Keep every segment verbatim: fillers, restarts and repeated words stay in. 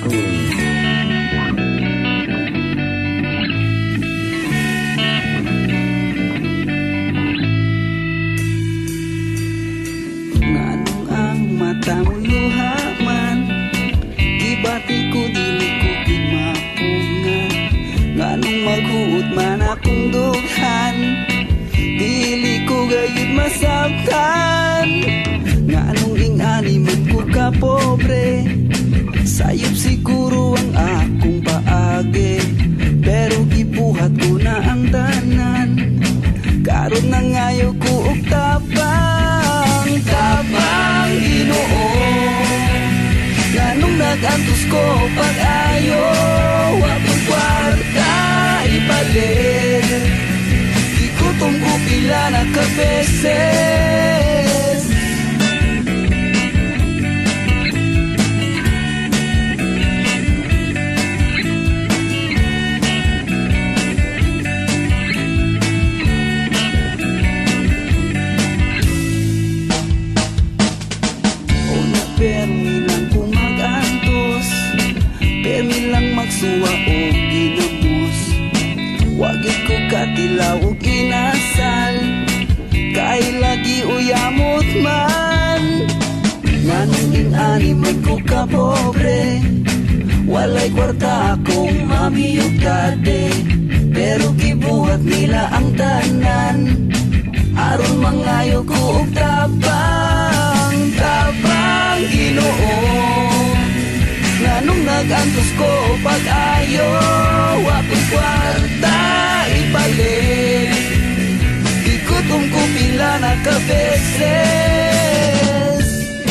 Nganong ang mata mo luha man, gibati ko dili ko gimapungan. Nganong maghuot man akong dughan, dili ko gayud masabtan. Nganong ingani man ko ka pobre, sayop siguro ang akong paagi. Pero gibuhat ko na ang tanan, karon na ngayo ko og tabang. Tabang Ginoo, nganong nag-antos ko pag-ayo, wapong kwarta ipalit. Ikutom ko pila na ka beses. Permi lang ko mag-antos, permi lang magsuwa o ginamos. Wagit ko katilaw o ginasal, kay lagi uyamot man. Nganong ingani man ko ka pobre, walay kwarta akong mamiyog kade. Pero gibuhat nila ang tanan, aron mangayo ko og tabang. Tabang Ginoo, nganong nag-antos ko pag-ayo, wapong kwarta ipalit. Ikutom ko pila na ka beses.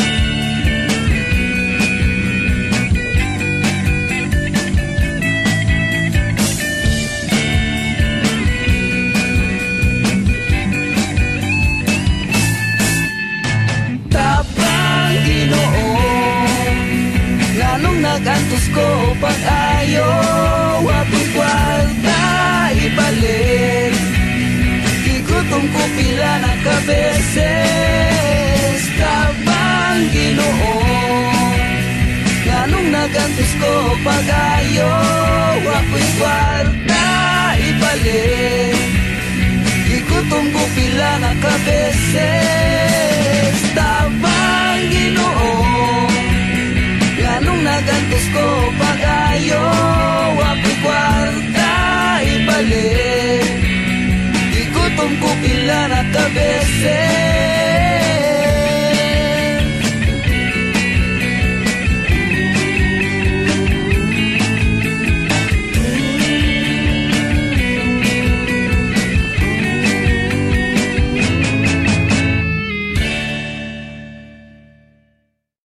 Nag-antos ko pag-ayo, wapong kwarta ipalit. Igutom ko pila na ka beses. Tabang Ginoo, nganong nag-antos ko pag-ayo, wapong kwarta ipalit. Igutom ko pila na ka beses. Tabang Ginoo, nganong nag-antos ko pag-ayo, wapong kwarta ipalit. Igutom ko pila na ka beses.